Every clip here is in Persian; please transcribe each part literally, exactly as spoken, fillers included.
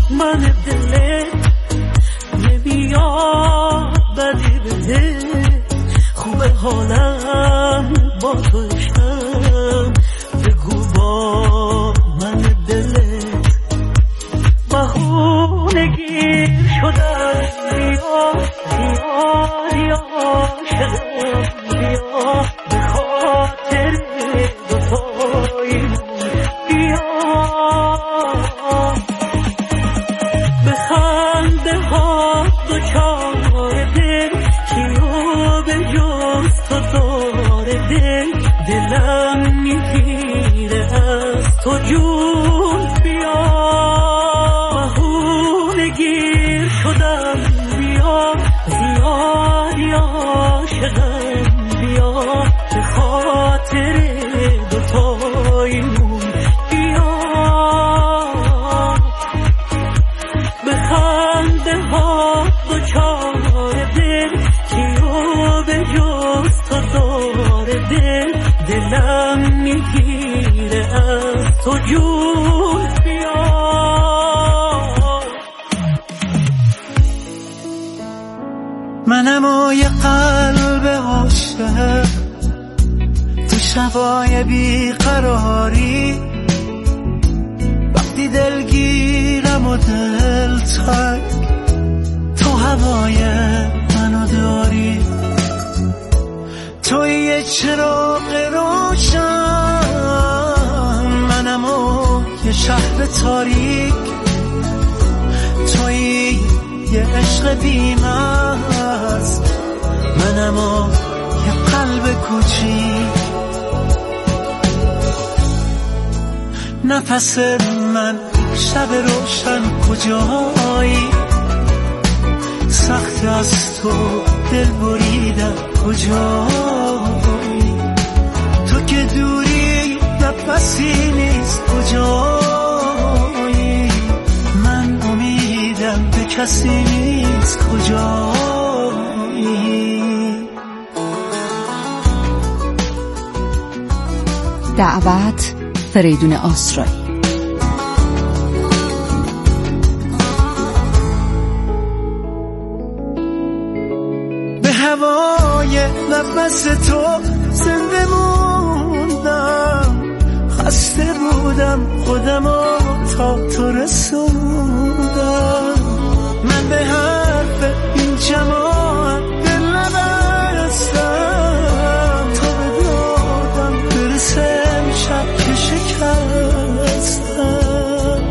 من دلت نمیاد بدی بده، خوبه حالم با تو عشقم، بگو با من دلت بهونه گیر شدم، بیا بیا بیا عاشقم بیا، به خاطر دوتاییم بیا، به خنده ها دوچار دل، کیو به جز تو داره دل، دلم میگیره از تو جون بیا، بهونه گیر شدم بیا، زیادی عاشقم بیا، به خاطر دوتاییمون بیا، به خنده ها دوچار دل، کیو به جز تو داره دل، دلم میگیره از تو جون بیا. منم و یه قلب عاشق تو شبای بیقراری، وقتی دلگیرم و دل تنگ تو هوای منو داری، توی یه چراغ روشن، منم و یه شهر تاریک، توی یه عشق بی‌مرز، منم و یه قلب کوچیک، نفس من شب روشن کجایی، سخت از تو دل بریدم کجایی، تو که دوری نفسی نیست کجایی، من امیدم به کسی نیست کجایی. دعوت فریدون آسرایی. به هوای نفس تو زنده موندم، خسته بودم خودمو تا تو رسوندم، من به حرف این جماعت دل نبستم، تو به دادم برسه شب که شکستم،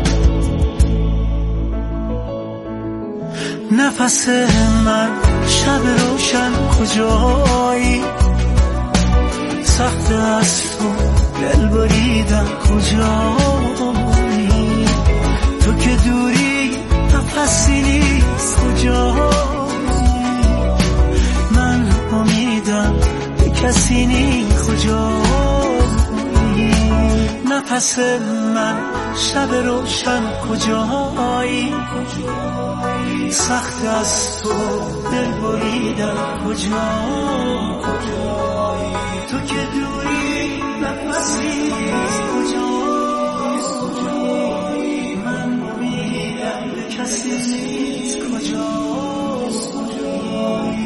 نفس من شب روشن کجایی، سخت از تو دل بریدم کجایی، تو که دوری نفسی نیست کجایی، من امیدم به کسی نیست کجایی، نفس من شب روشن کجایی، سخت از تو دل بریدم کجایی، تو که دوری نفسی کجایی، من امیدم به کسی نیست کجایی.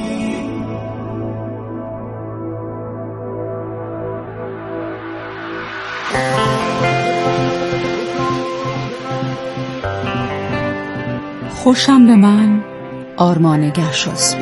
خوشم به من آرمان گرشاسبی.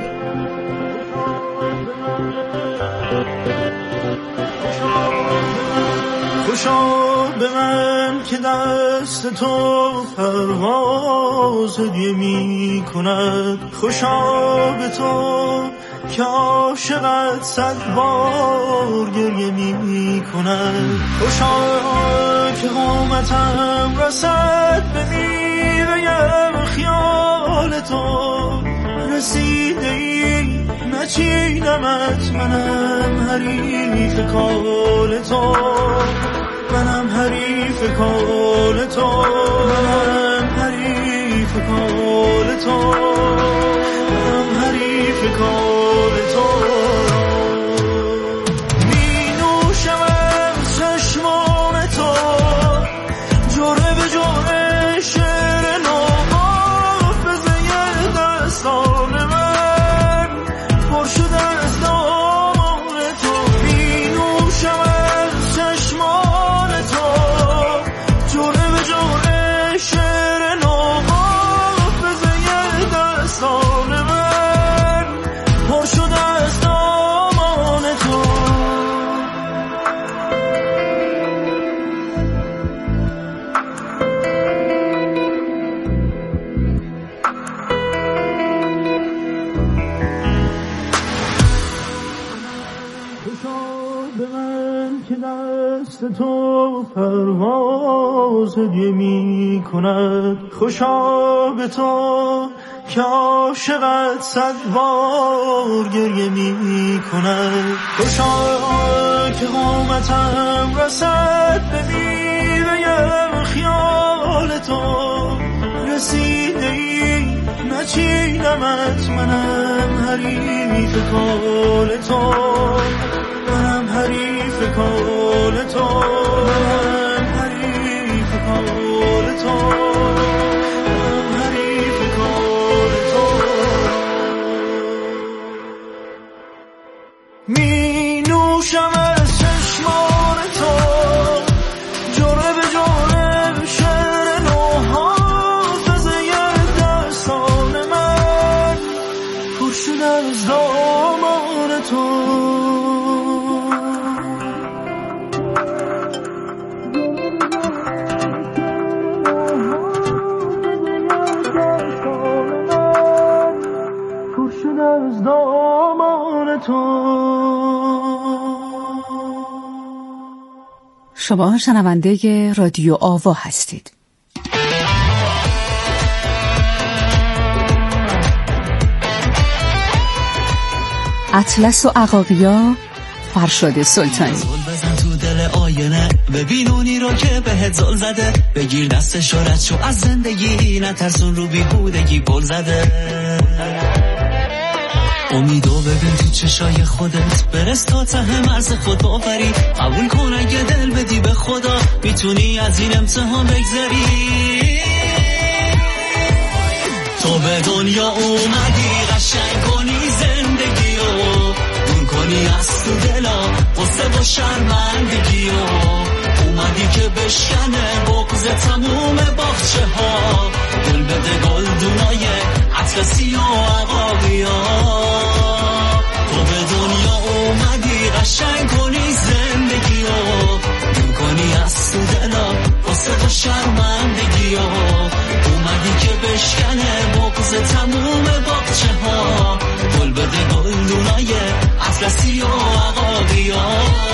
خوشا به من که دست تو پرواز هدیه می کند، خوشا به تو که عاشقت صد بار گریه می کند، خوشا که قامتم رسد به میوه خیال تو، رسیده ای نچینمت، منم حریف کال تو، منم حریف کال تو، منم حریف کال تو، منم حریف کال تو. می نوشم از چشمان تو جوره به جوره شعر نو، دست تو پرواز هدیه می کند. خوشا به تو که عاشقت صد بار گریه می کند. خوشا که قامتم رسد به میوه خیال تو. رسیده ای نچینمت، منم حریف کال تو. منم حریف کال تو. منم حریف کال تو. منم حریف کال تو. می نوشم از چشمان تو جرعه به جرعه شعر نو حافظه دستان من. پر شده از دامان تو. شما شنونده رادیو آوا هستید. اطلس و عقاقیا، فرشاد سلطانی. بزن تو دل آینه ببین اونی رو که بهت زل زده. بگیر دستش و رد شو از زندگی، نترسون رو بیهودگی گل زده. امیدو ببین تو چشای خودت، برس تا ته مرز خود باوری. قبول کن اگه دل بدی به خدا، میتونی از این امتحان بگذری. تو به دنیا اومدی قشنگ کنی زندگیو، دور کنی از تو دلا قصه و شرمندگیو. اومدی که بشکنه بغض تموم باغچه ها، دل بده گلدونای اطلسی و عقاقیا. تو به دنیا اومدی قشنگ کنی زندگیو، دور کنی از تو دلا قصه و شرمندگیو. اومدی که بشکنه بغض تموم باغچه ها، دل بده گلدونای اطلسی و عقاقیا.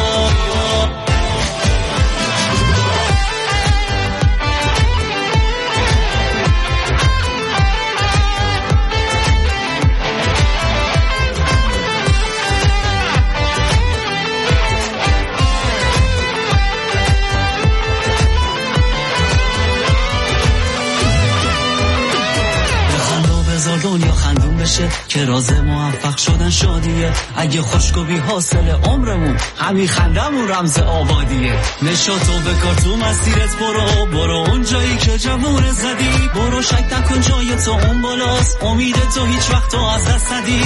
دنیا خندون بشه که راز موفق شدن شادیه. اگه خوشگو بی حاصل عمرمون همین خندمون رمز آبادیه. نشاتو بکار تو مسیرت برو، برو اون جایی که جوونه زدی. برو شک نکن جای تو اون بالاست، امید تو هیچ وقت تو از دست ندی.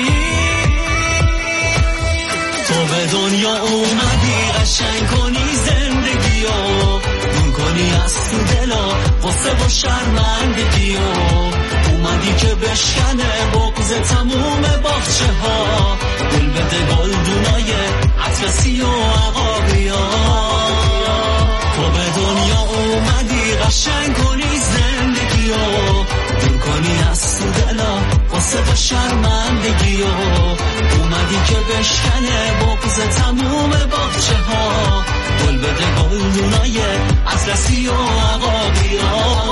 تو به دنیا اومدی قشنگ کنی زندگیو، دور کنی از تو دلا قصه و شرمندگیو. اومدی که بشکنه بغض تموم باغچه ها، دل بده گلدونای اطلسی و عقاقیا. تو به دنیا اومدی قشنگ کنی زندگیو، دور کنی از تو دلا قصه و شرمندگیو. اومدی که بشکنه بغض تموم باغچه ها، دل بده گلدونای اطلسی و عقاقیا.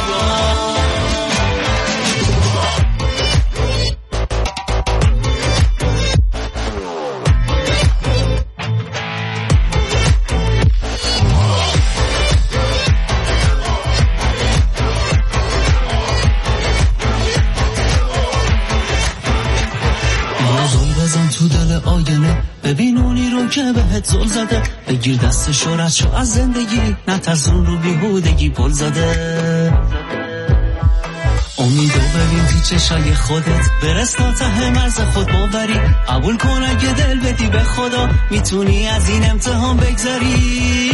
تو دل آینه ببین اونی رو که بهت زل زده. بگیر دستش و رد شو از زندگی، نترسون رو بیهودگی پل زده. امیدو ببین تو چشای خودت، برس تا ته مرز خود باوری. قبول کن اگه دل بدی به خدا، میتونی از این امتحان بگذری.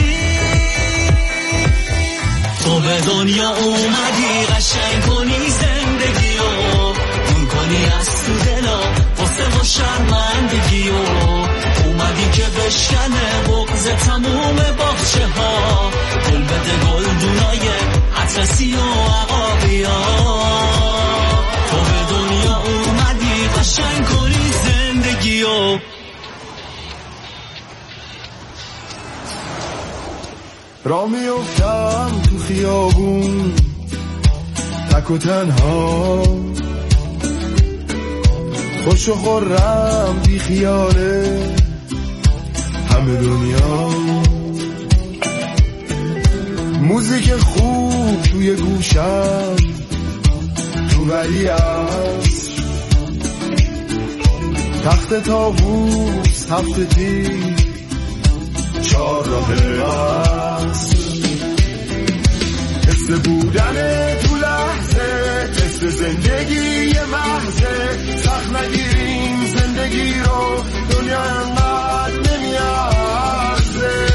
تو به دنیا اومدی قشنگ کنی زندگیو، دور کنی از تو دلا قصه و شرمندگیو. اومدی که بشکنه بغض تموم باغچه ها، دل بده گلدونای اطلسی و عقاقیا. تو به دنیا اومدی قشنگ کنی زندگیو. را میافتم تو خیابون تک و تنها، خوش و خورم بی خیاله همه دنیا. موزیک خوب توی گوشم تو ولی است، تخت طاووس هفته تیر چار راهه است. حس بودن تو لحظه، حس زندگی محضه، سخت نگیریم زندگی رو، دنیا انقدر نمیارزه.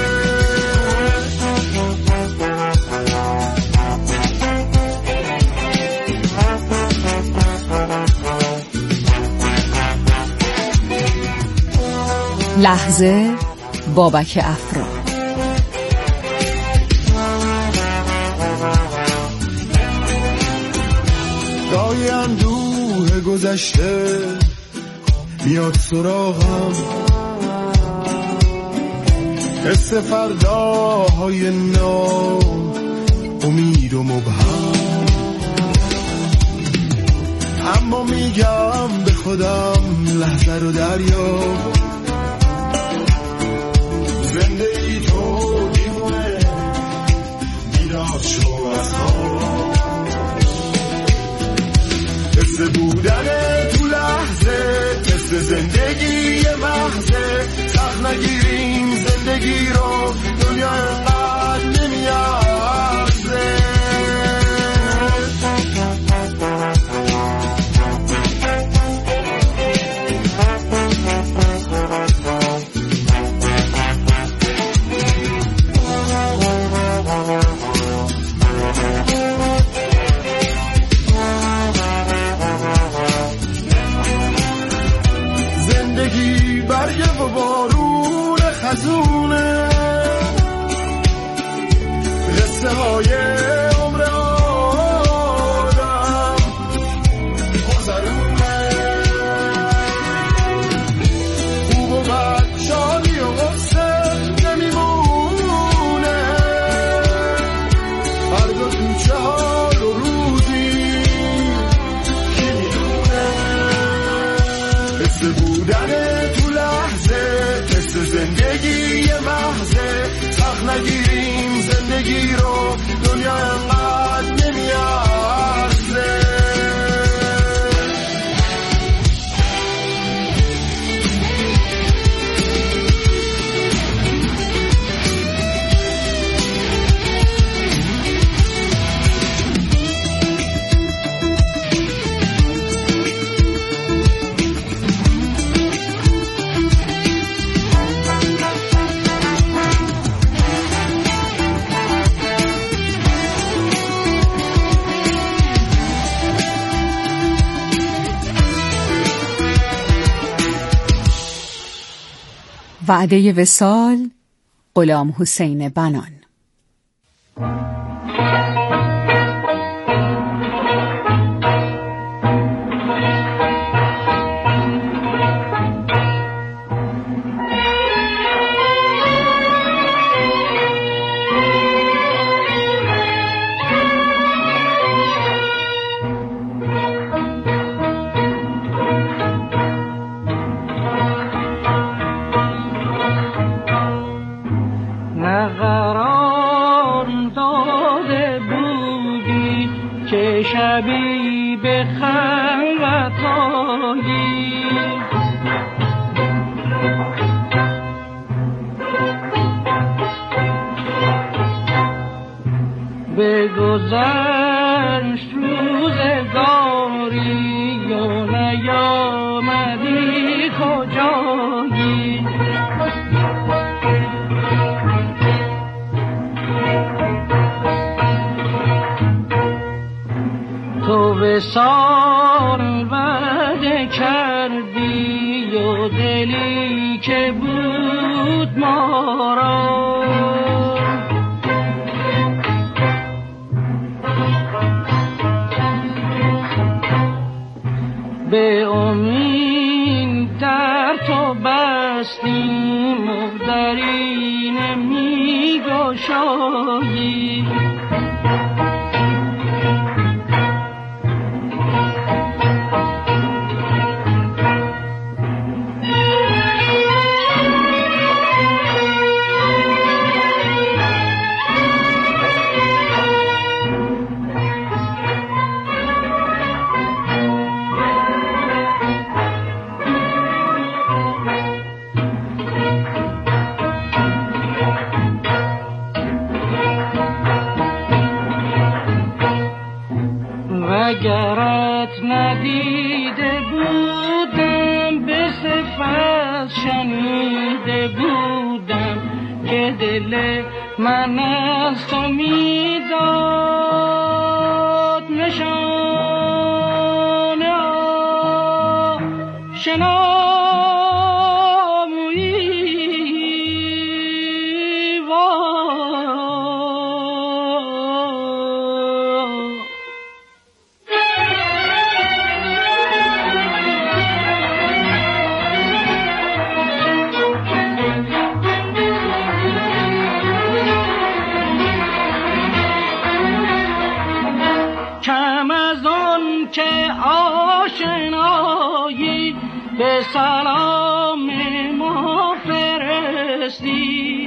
لحظه بابک افرا. دای اندوه گذشته میاد سراغم، حس فرداهای نو امید و مبهم، اما میگم به خودم لحظه رو دریا، زنده ای تو دیوونه بیدار شو از خواب. حس بودن تو لحظه، حس زندگی محضه، سخت نگیریم زندگی رو، دنیا انقدر نمیارزه. برگه و بارون خزونه، قصه های عمر آدم گذرونه، خوب و بد شادی و غصه نمیمونه، فردا تو چه حال و روزی کی میدونه. حس بودن زندگی محضه، سخت نگیریم زندگی رو، دنیا انقدر نمیارزه. وعده وصال، غلام حسین بنان. شبی به خلوت آیی، به گذشت روزگاری و نیامدی کجایی. تو وصال وعده کردی و دلی که بود ما را، به امید در تو بستیم و دری نمی گشاییم. بگشایی اگرت ندیده بودم به صفت شنیده بودم که دل من از تو میداد نشانه آشنایی آشنایی به سلام ما فرستی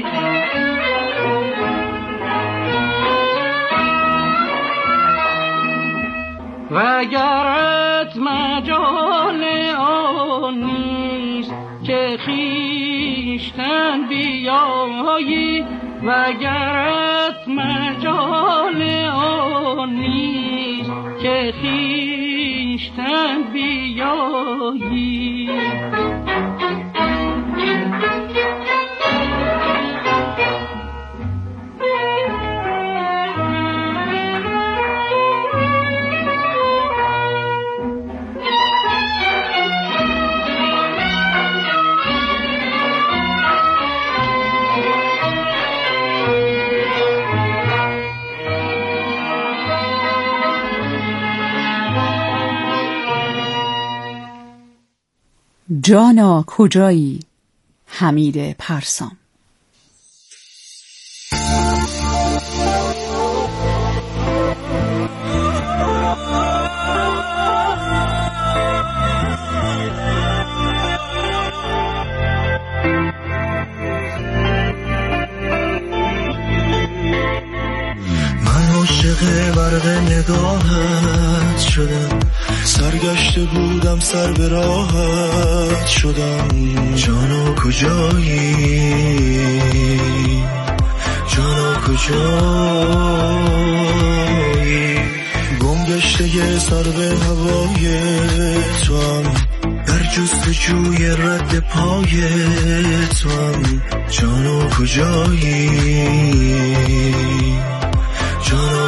وگرت مجال آن نیست که خویشتن بیایی وگرت مجال آن نیست که خویشتن بیایی جانا کجایی؟ حمید پرسام. من عاشق برق نگاهت شدم سرگشته بودم سر به راحت شدم جانا کجایی جانا کجایی گم گشته سر به هوای تو هم در جستجوی رد پای تو هم جانا کجایی جانا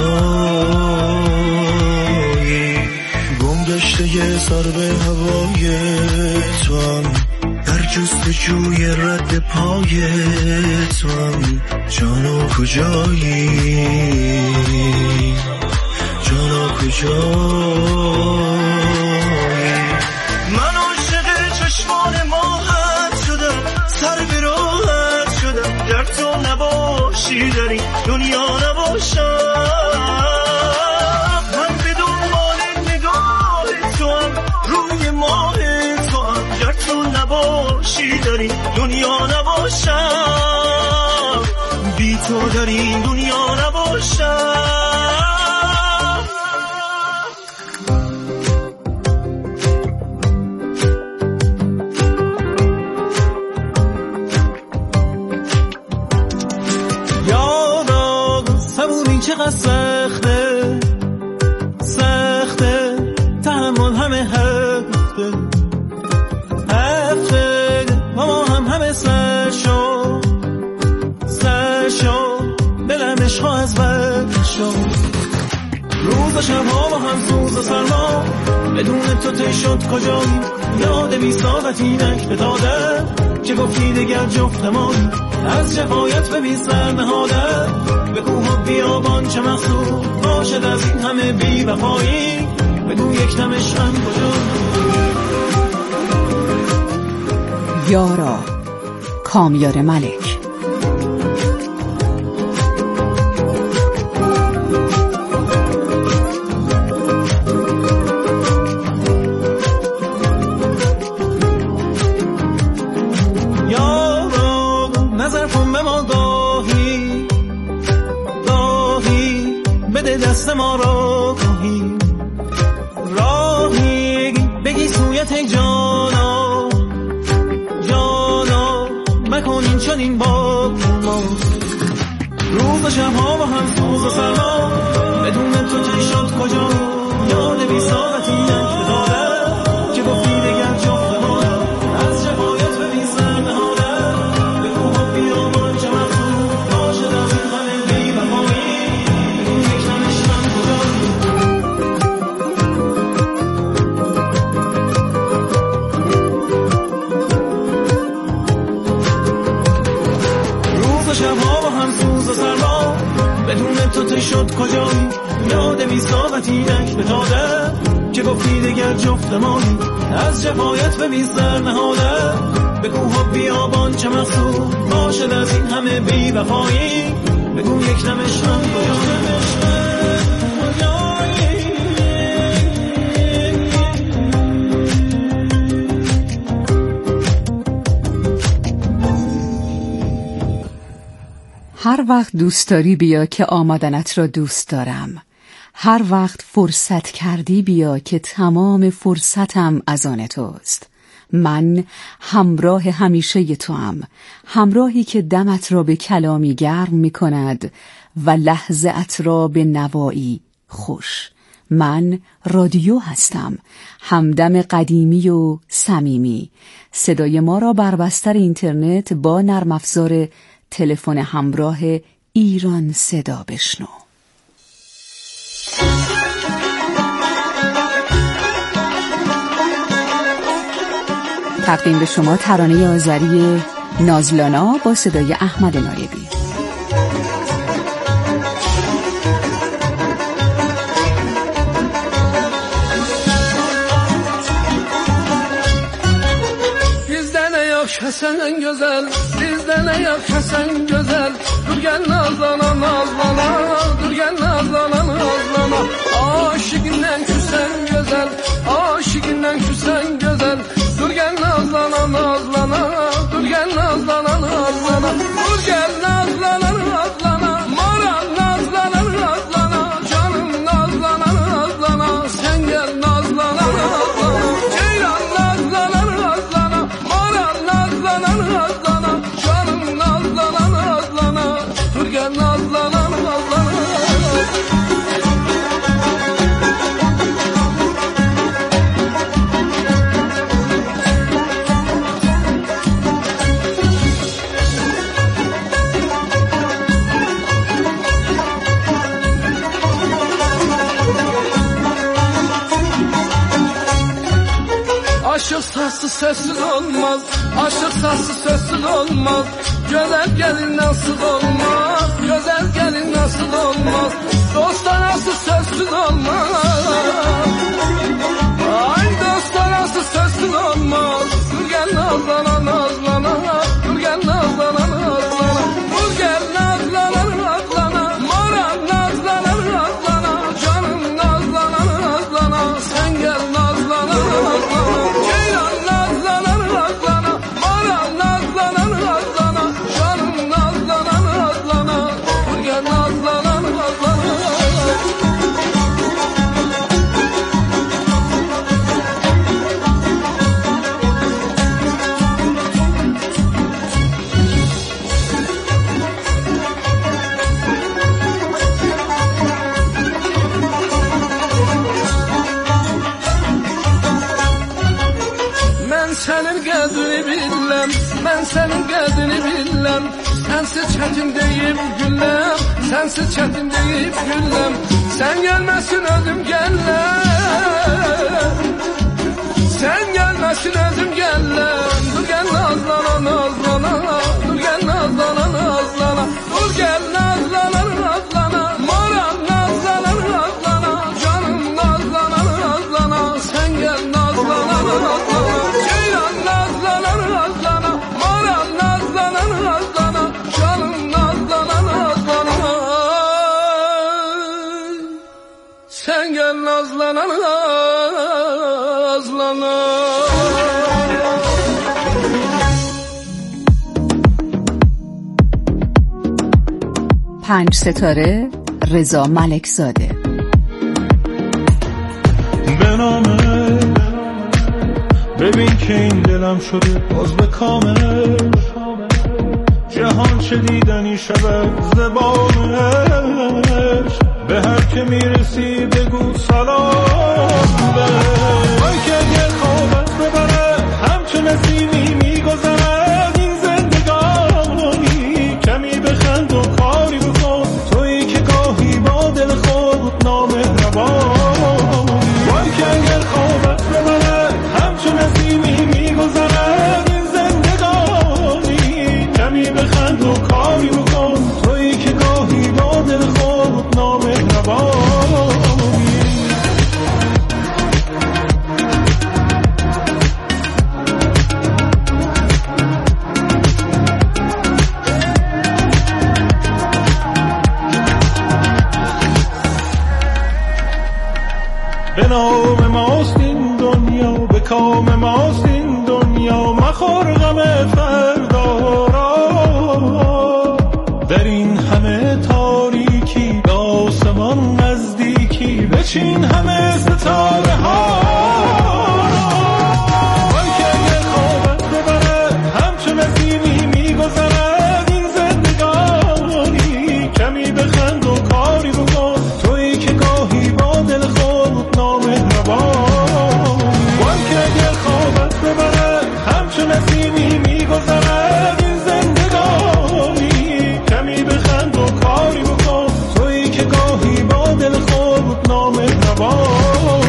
کجایی گم گشته سر به هوای تو هم در جستجوی رد پای تو هم جانا کجایی جانا کجایی من عاشق چشمان ماهت شدم سر به راحت شدم گر تو نباشی در این دنیا نباشم من به دنبال نگاه تو هم روی ماه تو هم گر تو نباشی در این دنیا نباشم بی تو در این دنیا نباشم چقدر سخته سخته تحمل همه هفته هفته با ما هم همه سر شو سر شو دلم عشق از بر شو روز و شب ها با هم سوز و سرما بدون تو تی شد کجایی یاد بی ساقت اینک بتاده که گفتی دگر جفت نمایی از شفایت به بی سر نهاده به کوه و بیابان چه مقصود باشد از این همه بی وفایی بگو یک دم عشقم کجا یارا کامیار ملک. ای جانا جانا مکن این چنین با ما. روز و شبها با هم سوز و سرما، بدون تو چه شد کجا؟ یاد بی ساعتی نشداده که گفتی دگر جفت ما از شفایت به بی سر نهاده. بگو و بیابان چه مقصود باشد از این همه بی وفایی، بگو یک نمشتم کجا؟ روز و شبها با هم سوز و سرما، بدون تو تی شد کجایی؟ یاد بی ساعتی نشداده که گفتی دگر جفت مایی از شفایت به بی سر نهاده. به کوه و بیابان چه مقصود باشد از این همه بی وفایی، بگو یک نمشتم کجایی؟ هر وقت دوست داری بیا که آمدنت را دوست دارم. هر وقت فرصت کردی بیا که تمام فرصتم از آن توست. من همراه همیشه توام، همراهی که دمت را به کلامی گرم می کند و لحظه ات را به نوایی خوش. من رادیو هستم، همدم قدیمی و صمیمی. صدای ما را بر بستر اینترنت با نرم افزار تلفن همراه ایران صدا بشنو. تقدیم به شما ترانه آذری نازلانا با صدای احمد نایبی. Kesen güzel, bizde ne yok kesen güzel. Dur gel nazlana nazlana, dur gel nazlana nazlana. Aşıkından küsen güzel, aşıkından küsen güzel. Dur gel nazlana nazlana, dur gel nazlana nazlana. Dur gel nazlana nazlana, moran nazlana nazlana. Canım nazlana nazlana, sen gel nazlana nazlana. Ceylan nazlana nazlana, moran nazlana nazlana. Canım nazlana nazlana, dur gel nazlana nazlana. Aşık sessiz sessiz olmaz, aşık sessiz sessiz olmaz. Güzel gelin nasıl olmaz, güzel gelin nasıl olmaz. Dostlar nasıl sessiz olmaz, ay dostlar nasıl sessiz olmaz. Dur gel nazlana nazlana, dur gel nazlana nazlana. Dur gel nazlana nazlana, moran nazlana nazlana. Canım nazlana nazlana, sen gel nazlana nazlana. Ceylan nazlana nazlana, moran nazlana nazlana. Canım nazlana nazlana, dur gel nazlana nazlana. Ben senin qədrini biləm, ben senin qədrini biləm. Sensiz çətin deyib gülləm, sensiz çətin deyib gülləm. Sen gelməsin özüm gəlləm, sen gelməsin özüm gəlləm. Dur gel nazlana nazlana, dur gel nazlana nazlana. Dur gel nazlana nazlana, moran nazlana nazlana. Canım nazlana nazlana, sen gel nazlana nazlana. Ceylan nazlana nazlana, moran nazlana nazlana. Canım nazlana nazlana, sen gel nazlana nazlana. پنج ستاره رضا ملکزاده. به نام که این دلم شده باز به کامل. جهان چه دیدنی شود زبانش، به هر که میرسی بگو سلام بهش. وای که اگر خوابت ببره همچون نسیمی میگذرد این زندگانی، کمی بخند و کاری بکن تویی که گاهی با دل خود نامهربانی. وای که اگر خوابت ببره همچون نسیمی میگذرد این زندگانی، کمی بخند و کاری بکن تویی که گاهی با دل خود نامهربانی. به نام ماست این دنیا، به کام ماست این دنیا، مخور غم فردا را. در این همه تاریکی به آسمان نزدیکی، بچین همه ستاره ها. وای که اگر خوابت ببره همچون نسیمی میگذرد این زندگانی، کمی بخند و کاری بکن تویی که گاهی با دل خود نامهربانی. وای که اگر خوابت ببره همچون نسیمی میگذرد این زندگانی، کمی بخند و کاری بکن تویی که گاهی با دل خود نامهربانی.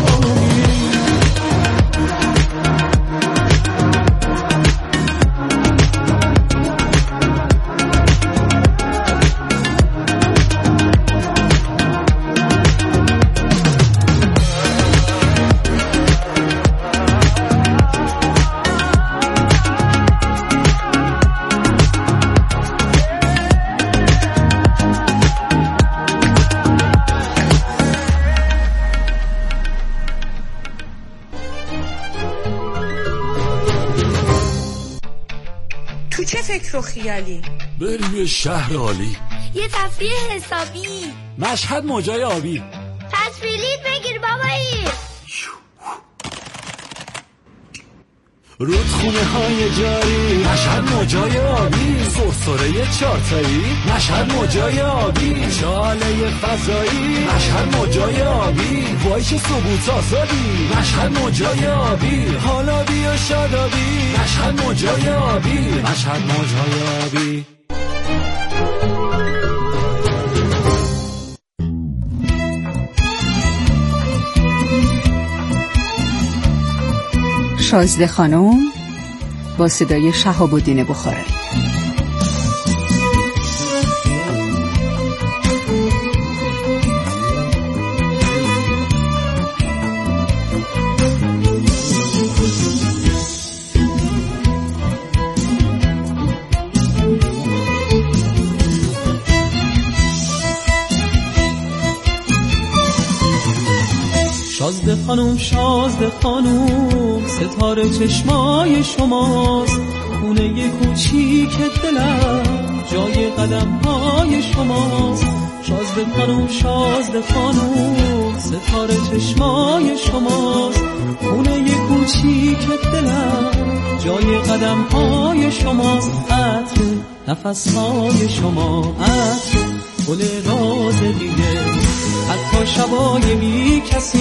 تو چه فکر و خیالی؟ بریم یه شهر عالی، یه تفریح حسابی، مشهد موجای آبی. پس بلیط بگیر بابایی. رودخونه های جاری، مشهد موجای آبی. سرسره چارتایی، مشهد موجای آبی. شاله فضایی، مشهد موجای آبی. وای چه ثبوت آزادی، مشهد موجای آبی. حالا بیا شادابی، مشهد موجای آبی. مشهد موجای آبی. شازده خانم با صدای شهاب‌الدین بخاری. شازده خانوم شازده خانوم ستاره چشمای شماست، خونه کوچیک دلم جای قدم‌های شماست. شازده خانوم شازده خانوم ستاره چشمای شماست، خونه کوچیک دلم جای قدم‌های شماست. عطر نفس‌های شما، عطر گل راز دیگه، حتی شبای بی کسی